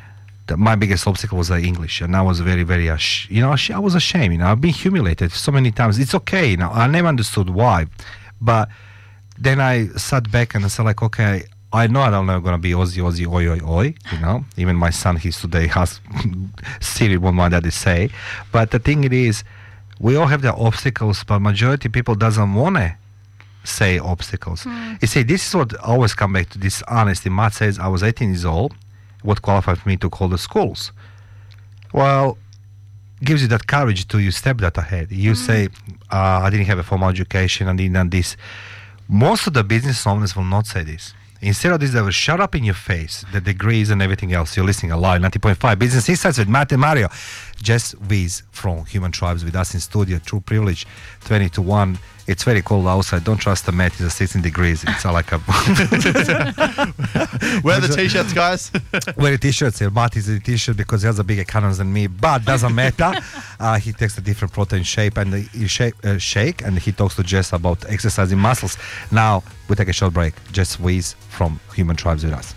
the, my biggest obstacle was the English, and I was very, very, ash- you know, ash- I was ashamed. You know, I've been humiliated so many times. It's okay, you know. I never understood why, but then I sat back and I said, like, okay, I know I'm never gonna be Aussie, Aussie, oi, oi, oi. You know, even my son, he's today has Siri what my daddy say. But the thing it is, we all have the obstacles, but majority of people doesn't wanna say obstacles. Mm. You see, this is what I always come back to this honesty. Matt says I was eighteen years old. What qualified for me to call the schools? Well, gives you that courage to you step that ahead. You mm. say, uh, I didn't have a formal education, I didn't have this. Most of the business owners will not say this. Instead of this, they will shut up in your face, the degrees and everything else. You're listening alive, ninety point five Business Insights with Matt and Mario. Jess Wies from Human Tribes with us in studio. True privilege, twenty to one. It's very cold outside. Don't trust the Matt. It's a sixteen degrees. It's like a... Wear the t-shirts, guys. Wear the t-shirts. Matt is in a t-shirt because he has a bigger cannons than me, but doesn't matter. Uh, he takes a different protein shape and he shake, uh, shake, and he talks to Jess about exercising muscles. Now, we take a short break. Jess Wies from Human Tribes with us.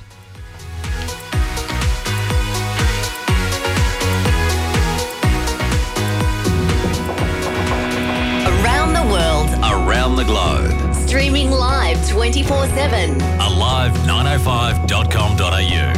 Around the globe. Streaming live twenty-four seven. alive nine oh five dot com dot a u.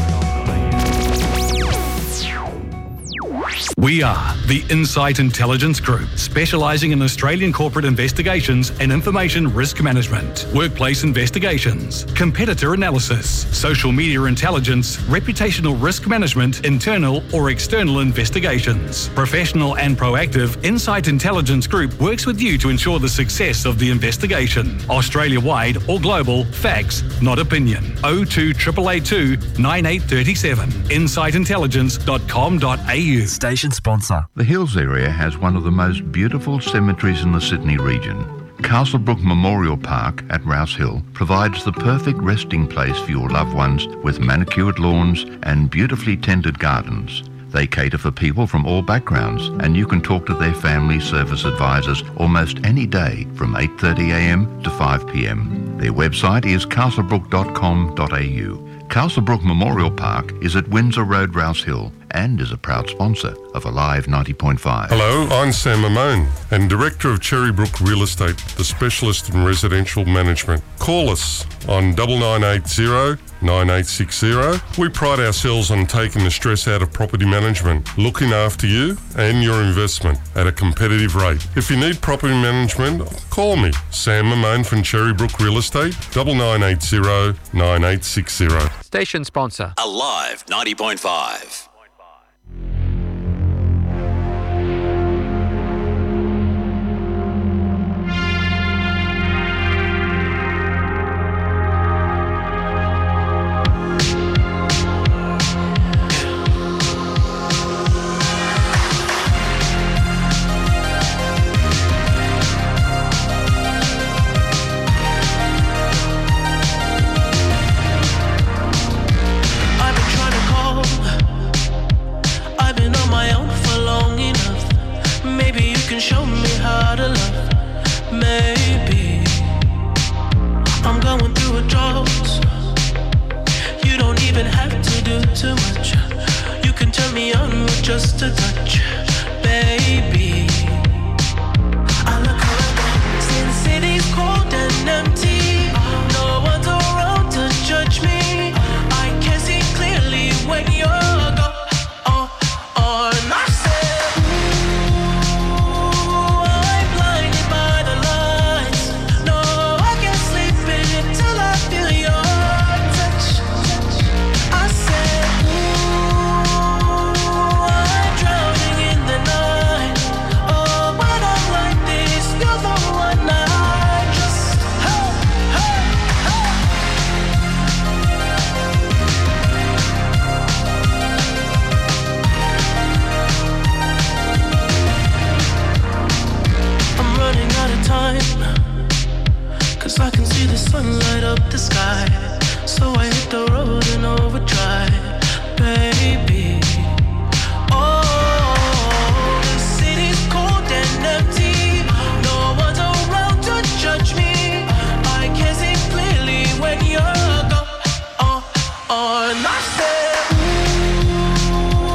We are the Insight Intelligence Group, specialising in Australian corporate investigations and information risk management, workplace investigations, competitor analysis, social media intelligence, reputational risk management, internal or external investigations. Professional and proactive, Insight Intelligence Group works with you to ensure the success of the investigation. Australia-wide or global, facts, not opinion. oh two eight eight eight two nine eight three seven. insight intelligence dot com dot a u. Station sponsor. The Hills area has one of the most beautiful cemeteries in the Sydney region. Castlebrook Memorial Park at Rouse Hill provides the perfect resting place for your loved ones with manicured lawns and beautifully tended gardens. They cater for people from all backgrounds, and you can talk to their family service advisors almost any day from eight thirty a m to five p m. Their website is castlebrook dot com dot a u. Castlebrook Memorial Park is at Windsor Road, Rouse Hill, and is a proud sponsor of Alive ninety point five. Hello, I'm Sam Mamone and Director of Cherrybrook Real Estate, the specialist in residential management. Call us on nine nine eight zero nine eight six zero. We pride ourselves on taking the stress out of property management, looking after you and your investment at a competitive rate. If you need property management, call me, Sam Mamone from Cherrybrook Real Estate, nine nine eight zero nine eight six zero. Station sponsor. Alive ninety point five. Show me how to love. Maybe I'm going through a drought. You don't even have to do too much. You can turn me on with just a touch, baby. I look around, since city's cold and empty, no one's around to judge me. I can see clearly when you're gone. Oh, oh, and I say I can see the sun light up the sky, so I hit the road in overdrive, baby. Oh, the city's cold and empty, no one's around to judge me. I can see clearly when you're gone. Oh, oh, and I said, ooh,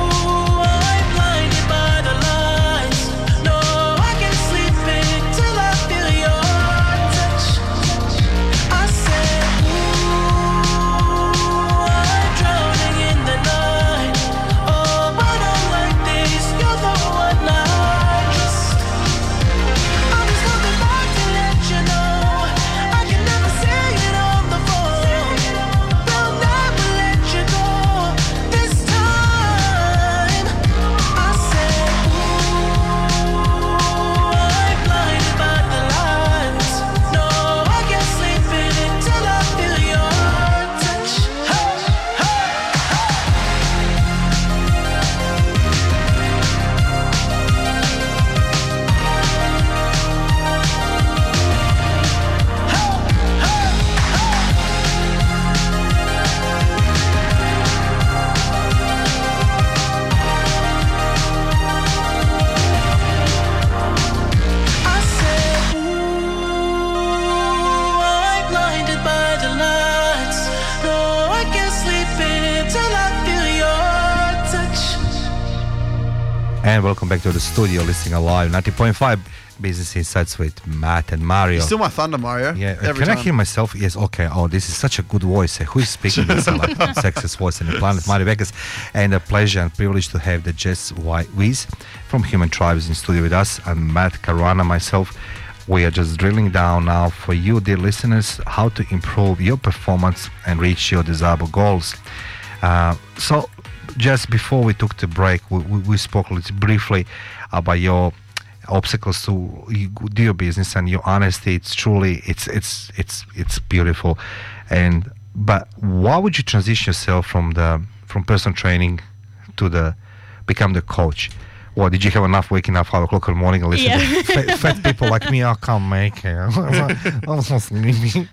And welcome back to the studio, listening alive, ninety point five Business Insights with Matt and Mario. You're still my thunder, Mario. Yeah, uh, Every can time. I hear myself? Yes, okay. Oh, this is such a good voice. Uh, who is speaking? This like sexiest voice in the planet, Mario Vegas. And a pleasure and privilege to have the Jess Wies from Human Tribes in studio with us. I'm Matt Caruana, myself. We are just drilling down now for you, dear listeners, how to improve your performance and reach your desirable goals. Uh, so, just before we took the break, we, we, we spoke a little briefly about your obstacles to you do your business and your honesty. It's truly, it's it's it's it's beautiful. And but why would you transition yourself from the from personal training to the become the coach? What, did you have enough waking up five o'clock in the morning and listen Yeah. to fat, fat people like me? I can't make it. I'm so sleepy.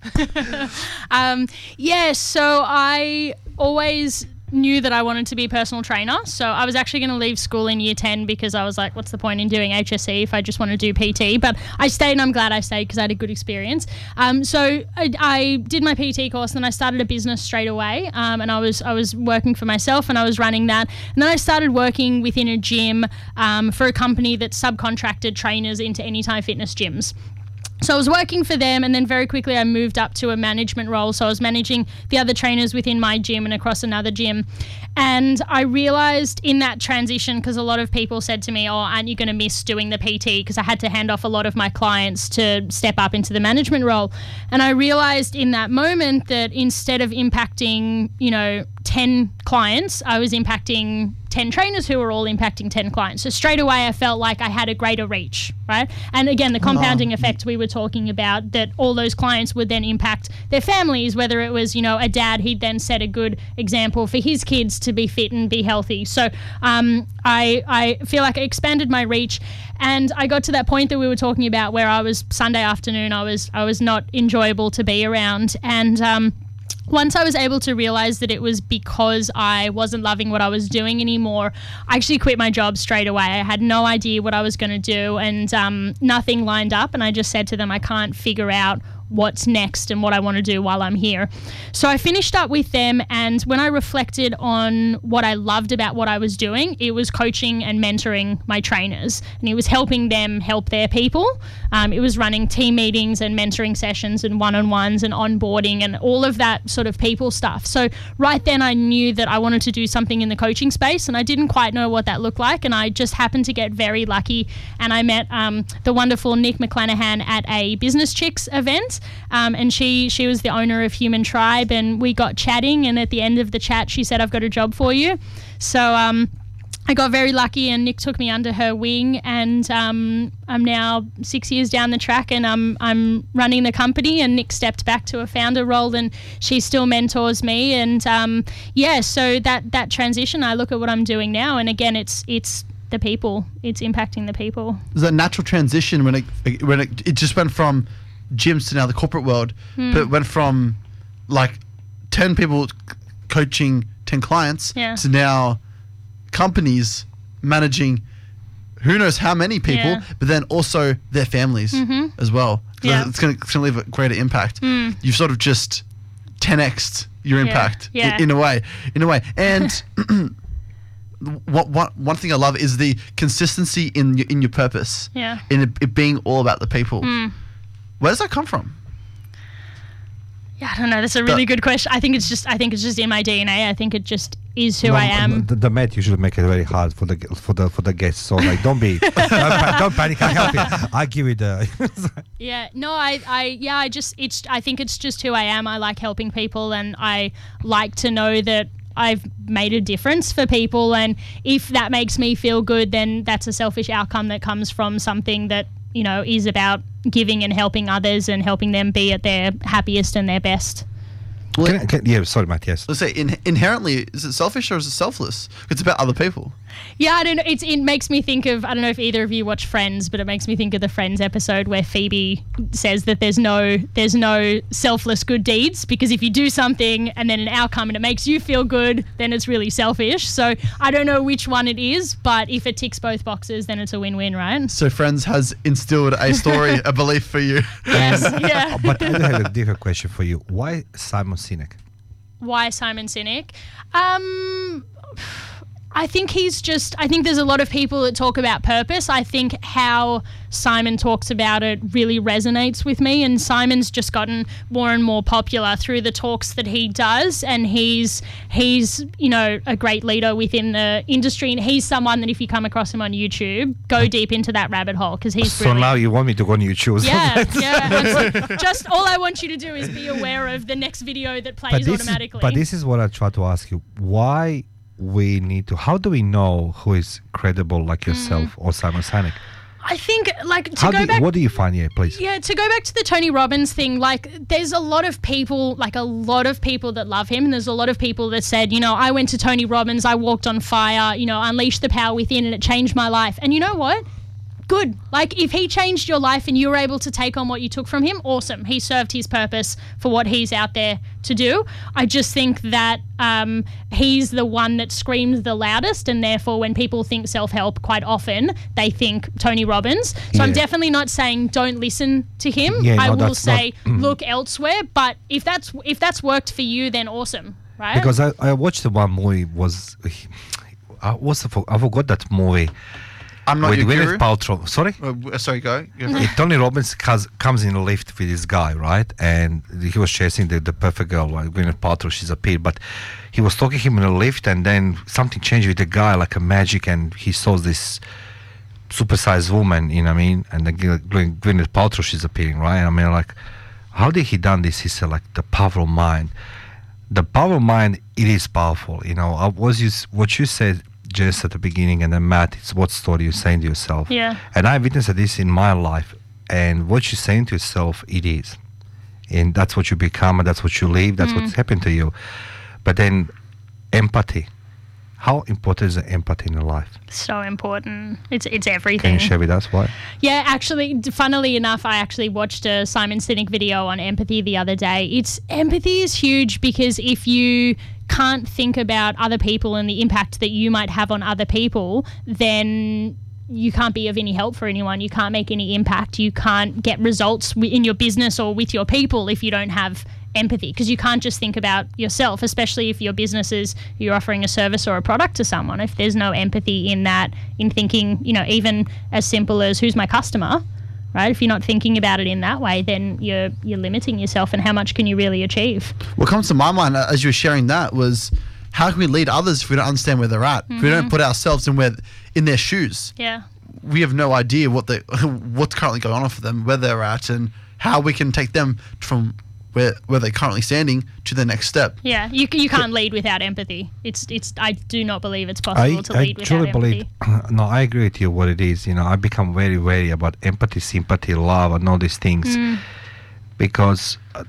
um, yeah, so I always knew that I wanted to be a personal trainer. So I was actually going to leave school in year ten because I was like, what's the point in doing H S C if I just want to do P T? But I stayed, and I'm glad I stayed because I had a good experience. Um, so I, I did my P T course, and then I started a business straight away. Um, and I was I was working for myself, and I was running that. And then I started working within a gym um, for a company that subcontracted trainers into Anytime Fitness gyms. So I was working for them, and then very quickly I moved up to a management role. So I was managing the other trainers within my gym and across another gym. And I realized in that transition, because a lot of people said to me, oh, aren't you going to miss doing the P T? Because I had to hand off a lot of my clients to step up into the management role. And I realized in that moment that instead of impacting, you know, ten clients, I was impacting ten trainers who were all impacting ten clients. So straight away I felt like I had a greater reach, right? And again, the compounding Oh. effect we were talking about, that all those clients would then impact their families, whether it was, you know, a dad, he'd then set a good example for his kids to be fit and be healthy. So um, I, I feel like I expanded my reach, and I got to that point that we were talking about where I was Sunday afternoon, I was I was not enjoyable to be around. And um, once I was able to realize that it was because I wasn't loving what I was doing anymore, I actually quit my job straight away. I had no idea what I was going to do, and um, nothing lined up. And I just said to them, I can't figure out what's next and what I want to do while I'm here. So I finished up with them, and when I reflected on what I loved about what I was doing, it was coaching and mentoring my trainers, and it was helping them help their people. Um, it was running team meetings and mentoring sessions and one-on-ones and onboarding and all of that sort of people stuff. So right then I knew that I wanted to do something in the coaching space, and I didn't quite know what that looked like, and I just happened to get very lucky, and I met um, the wonderful Nick McClanahan at a Business Chicks event. Um, and she she was the owner of Human Tribe, and we got chatting, and at the end of the chat she said, I've got a job for you. So um, I got very lucky, and Nick took me under her wing, and um, I'm now six years down the track, and I'm I'm running the company, and Nick stepped back to a founder role, and she still mentors me. And um, yeah, so that that transition, I look at what I'm doing now, and again, it's it's the people, it's impacting the people. There's a natural transition when it when it, it just went from gyms to now the corporate world, Hmm. but it went from like ten people c- coaching ten clients Yeah. to now companies managing who knows how many people, Yeah. but then also their families Mhm. as well. So Yeah. it's going to leave a greater impact. Mm. You've sort of just ten x'd your Yeah. impact i- Yeah. In, a way, in a way. And what, what one thing I love is the consistency in your, in your purpose. Yeah. In it, it being all about the people. Mm. Where does that come from? Yeah, I don't know. That's a really good question. I think it's just I think it's just in my D N A. I think it just is who No, I am. The, the Met usually make it very hard for the for the for the guests. So like, don't be, don't, pa- don't panic. I help you. I give you the. Yeah, no, I, I, yeah, I just, it's, I think it's just who I am. I like helping people, and I like to know that I've made a difference for people. And if that makes me feel good, then that's a selfish outcome that comes from something that, you know, is about giving and helping others and helping them be at their happiest and their best. Well, Can I- can- yeah, sorry, Matt. Yes. Let's say in, inherently, is it selfish or is it selfless? It's about other people. Yeah, I don't know. It's, it makes me think of, I don't know if either of you watch Friends, but it makes me think of the Friends episode where Phoebe says that there's no there's no selfless good deeds, because if you do something and then an outcome and it makes you feel good, then it's really selfish. So I don't know which one it is, but if it ticks both boxes, then it's a win-win, right? So Friends has instilled a story, a belief for you. Yes, yeah. But I do have a different question for you. Why Simon Sinek? Why Simon Sinek? Um, I think he's just, I think there's a lot of people that talk about purpose. I think how Simon talks about it really resonates with me, and Simon's just gotten more and more popular through the talks that he does, and he's, he's you know, a great leader within the industry, and he's someone that if you come across him on YouTube, go deep into that rabbit hole because he's So brilliant. now you want me to go on YouTube? Yeah, yeah. So just all I want you to do is be aware of the next video that plays But this, automatically. is, but this is what I try to ask you. Why we need to, how do we know who is credible like yourself Mm. or Simon Sinek? I think, like, to How go do, back... what do you find here, please? Yeah, to go back to the Tony Robbins thing, like, there's a lot of people, like, a lot of people that love him, and there's a lot of people that said, you know, I went to Tony Robbins, I walked on fire, you know, unleashed the power within, and it changed my life. And you know what? Good. Like, if he changed your life and you were able to take on what you took from him, awesome. He served his purpose for what he's out there to do. I just think that um, he's the one that screams the loudest, and therefore when people think self-help, quite often they think Tony Robbins. So Yeah. I'm definitely not saying don't listen to him. Yeah, I no, will that's say not- mm. look elsewhere, but if that's if that's worked for you, then awesome, right? Because I, I watched the one movie, was, I, was, I forgot that movie. I'm Not with Your Gwyneth Guru? Paltrow. Sorry? Uh, sorry, go. go. Uh, Tony Robbins has, comes in a lift with this guy, right? And he was chasing the, the perfect girl, like Gwyneth Paltrow. She's appeared, but he was talking to him in a lift, and then something changed with the guy, like a magic, and he saw this supersized woman, you know what I mean? And then Gwyn- Gwyneth Paltrow, she's appearing, right? And I mean, like, how did he done this? He said, like, the power of mind. The power of mind, it is powerful, you know. I was you, what you said, Jess, at the beginning, and then Matt, it's what story you're saying to yourself. Yeah. And I witnessed this in my life, and what you're saying to yourself, it is. And that's what you become, and that's what you live, that's Mm. what's happened to you. But then, empathy. How important is empathy in your life? So important. It's it's everything. Can you share with us why? Yeah, actually, d- funnily enough, I actually watched a Simon Sinek video on empathy the other day. It's empathy is huge because if you can't think about other people and the impact that you might have on other people, then you can't be of any help for anyone. You can't make any impact. You can't get results wi- in your business or with your people if you don't have empathy, because you can't just think about yourself, especially if your business is you're offering a service or a product to someone. If there's no empathy in that, in thinking, you know, even as simple as who's my customer, right? If you're not thinking about it in that way, then you're you're limiting yourself, and how much can you really achieve? What comes to my mind uh, as you were sharing that was, how can we lead others if we don't understand where they're at? If we don't Mhm. put ourselves in where in their shoes, Yeah. we have no idea what they what's currently going on for them, where they're at, and how we can take them from where where they're currently standing to the next step. Yeah, you c- you can't lead without empathy. It's it's. I do not believe it's possible I, to I lead without truly empathy. believe, no, I agree with you what it is. You know, I become very wary about empathy, sympathy, love, and all these things. Mm. Because uh,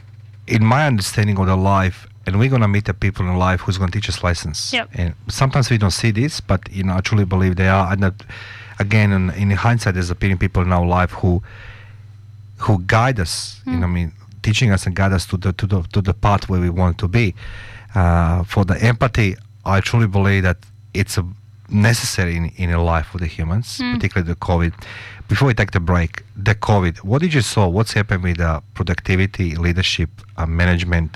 in my understanding of the life, and we're going to meet the people in life who's going to teach us lessons. Yep. And sometimes we don't see this, but, you know, I truly believe they are. And that, again, in, in hindsight, there's appearing people in our life who who guide us, you know what I mean, teaching us and guide us to the to the to the path where we want to be. Uh, for the empathy, I truly believe that it's a necessary in, in a life for the humans, Mm. particularly the COVID. Before we take the break, the COVID, what did you saw? What's happened with uh, productivity, leadership, uh, management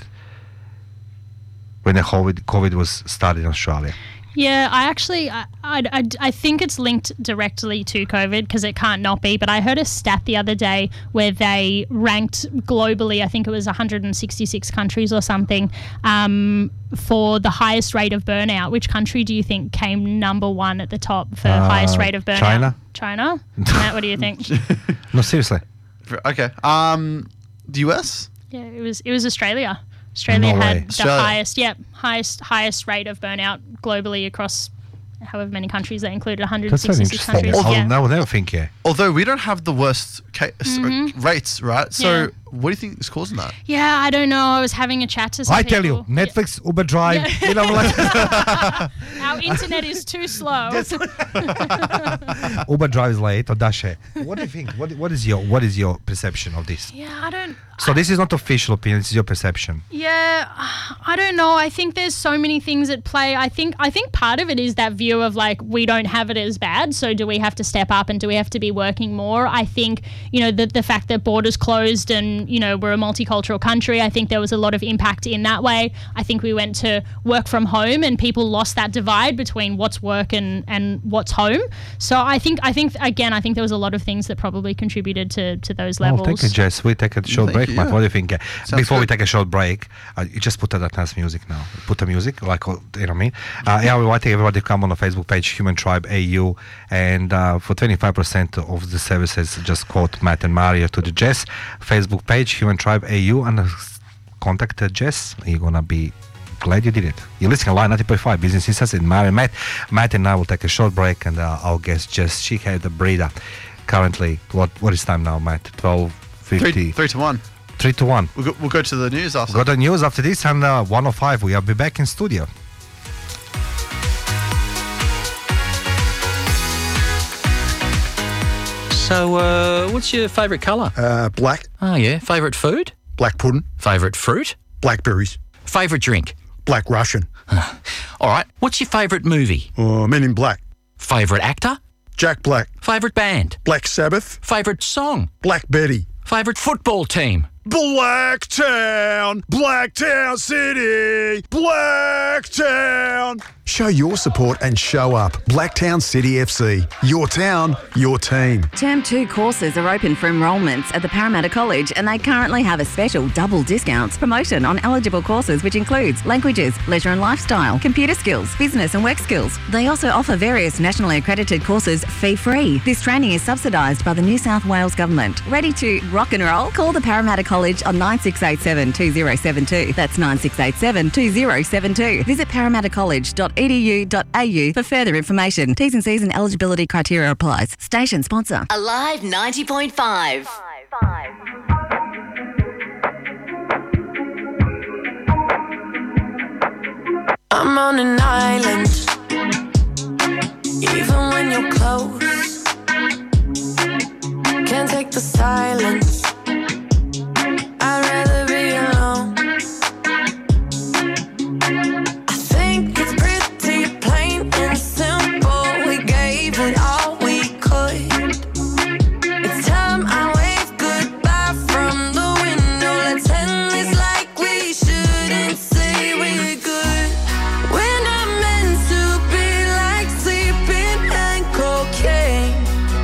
when the COVID, COVID was started in Australia? Yeah, I actually, I, I, I, I think it's linked directly to COVID because it can't not be. But I heard a stat the other day where they ranked globally, I think it was one hundred sixty-six countries or something, um, for the highest rate of burnout. Which country do you think came number one at the top for Uh, highest rate of burnout? China. China? Matt, what do you think? No, seriously. Okay. Um, the U S. Yeah, it was it was Australia. Australia No had way. the Australia. highest, yep, highest highest rate of burnout globally across however many countries they included, one hundred That's very sixty-six interesting. countries. I'll, Yeah. I would never think, yeah. Although we don't have the worst ca- s- Mhm. rates, right? So Yeah. what do you think is causing that? Yeah, I don't know. I was having a chat to some I tell you, people. Netflix, Uber Drive, Yeah. you know, like Our internet is too slow. Uber Drive is late or Dashe. What do you think? What, what is your what is your perception of this? Yeah, I don't. So this is not official opinion. This is your perception. Yeah, I don't know. I think there's so many things at play. I think I think part of it is that view of like we don't have it as bad, so do we have to step up and do we have to be working more? I think, you know, the the fact that borders closed and um, you know, we're a multicultural country. I think there was a lot of impact in that way. I think we went to work from home and people lost that divide between what's work and, and what's home. So I think, I think again, I think there was a lot of things that probably contributed to, to those levels. Oh, thank you, Jess. We take a short Thank break, you, Matt. yeah. What do you think? Sounds Before we good. take a short break, uh, you just put that nice music now. Put the music, like, uh, you know what I mean? Uh, yeah, we want to everybody to come on the Facebook page, Human Tribe A U, and uh, for twenty-five percent of the services, just quote Matt and Mario to the Jess Facebook page, Human Tribe A U, and uh, contact uh, Jess. You're going to be glad you did it. You're listening to Line ninety point five Business Insights with Mario and Matt. Matt and I will take a short break, and uh, our guest Jess, she had the breeder. Currently, what what is time now, Matt? twelve fifty. Three, three to one. Three to one. We'll go, we'll go to the news after. Got the news after this, and uh, one oh five. We'll be back in studio. So, uh, what's your favourite colour? Uh, black. Oh, yeah. Favourite food? Black pudding. Favourite fruit? Blackberries. Favourite drink? Black Russian. All right. What's your favourite movie? Uh, Men in Black. Favourite actor? Jack Black. Favourite band? Black Sabbath. Favourite song? Black Betty. Favourite football team? Blacktown, Blacktown City, Blacktown. Show your support and show up. Blacktown City F C. Your town, your team. Term two courses are open for enrolments at the Parramatta College, and they currently have a special double discounts promotion on eligible courses, which includes languages, leisure and lifestyle, computer skills, business and work skills. They also offer various nationally accredited courses fee-free. This training is subsidised by the New South Wales Government. Ready to rock and roll? Call the Parramatta College on nine six eight seven, two zero seven two. That's nine six eight seven, two zero seven two. Visit parramatta college dot e d u dot a u for further information. T's and C's and eligibility criteria applies. Station sponsor. Alive ninety point five. I'm on an island, even when you're close. Can't take the silence. I'd rather be alone. I think it's pretty plain and simple. We gave it all we could. It's time I wave goodbye from the window. Let's end this like we shouldn't say we're good. We're not meant to be like sleeping and cocaine.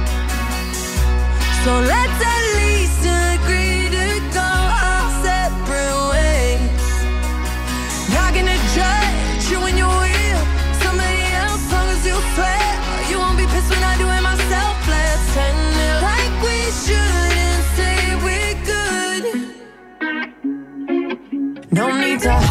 So let's at least agree to go our separate ways. Not gonna judge you when you're with somebody else, long as you swear you won't be pissed when I do it myself. Let's end it like we shouldn't say we're good. No need to